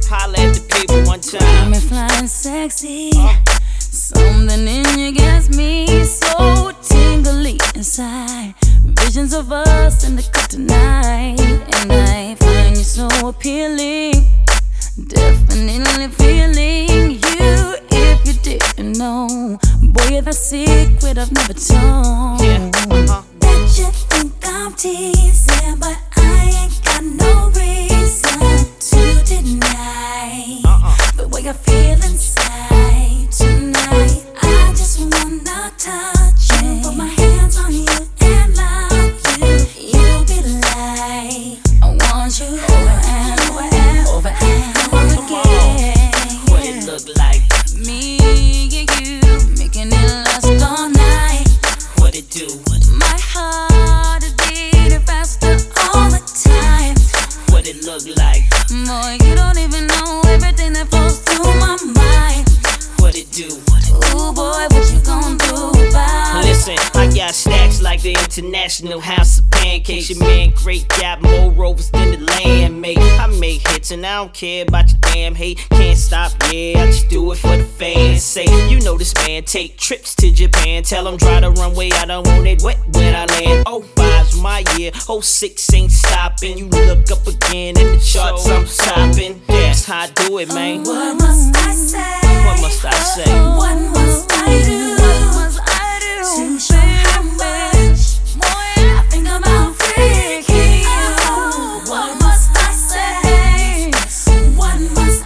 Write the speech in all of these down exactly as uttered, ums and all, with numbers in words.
Holla at the people one time. I'm flying sexy. Uh. Something in you gets me so tingly inside. Visions of us in the cut tonight, and I find you so appealing. Definitely feeling you if you didn't know. Boy, you're the secret I've never told. Yeah. Uh-huh. Bet you think I'm teasing, but I ain't got no reason to deny uh-uh. the way I feel inside tonight. I just wanna touch you, put my hands on you and love you. You'll be like, I want you over and over and over and over again. What it look like? Me and you making it last all night. What it do? My heart is beating faster all the time. What it look like? Boy, you don't even know everything that flows through my mind. What it do? Ooh, boy, what you gon' do about it? Listen, I got stacks like the International House of Pancakes. Your man great got more rovers than the land mate. I make hits and I don't care about your damn hate. Can't stop, yeah, I just do it for the fans' sake. You know this man take trips to Japan. Tell him dry the runway, I don't want it wet when I land. Oh five's my year, oh six ain't stopping. You look up again in the charts, I'm topping. That's how I do it, man. What must I say? What must I say? What must I do? What must I do to show how much I think about freaking you? What must I say? What must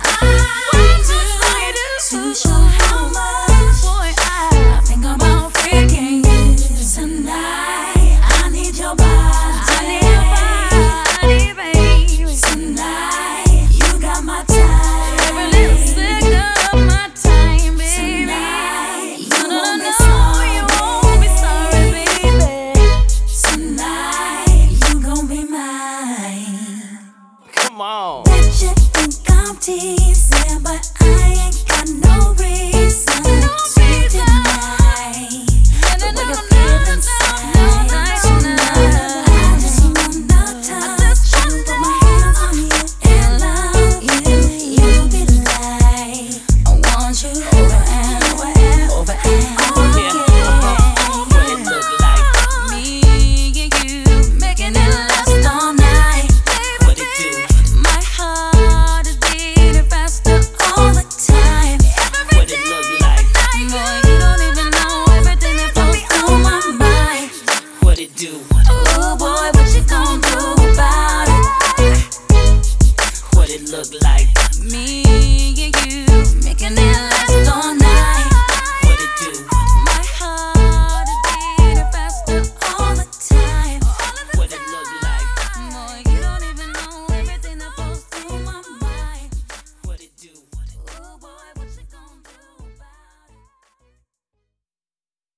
I do to show how much I think about freaking you tonight? I need your body. I need your body, baby. Tonight you got my time. Every little second of my time, baby. Tonight you won't be sorry. You won't be sorry, baby. Tonight you gon' be mine. Come on. Bet you think I'm teasing, but I ain't got no reason to deny the way I feel inside tonight. I just wanna touch you, put my hands on you and love you. You'll be like, I want you over and over and over and over again. What it look like? Me and you making it last all night. What it do? My heart is beating faster all the time. What it look like? Boy, you don't even know everything that flows through my mind. What it do? Ooh, boy, what you gon' do about it? What it look like? Me and you making it last all night.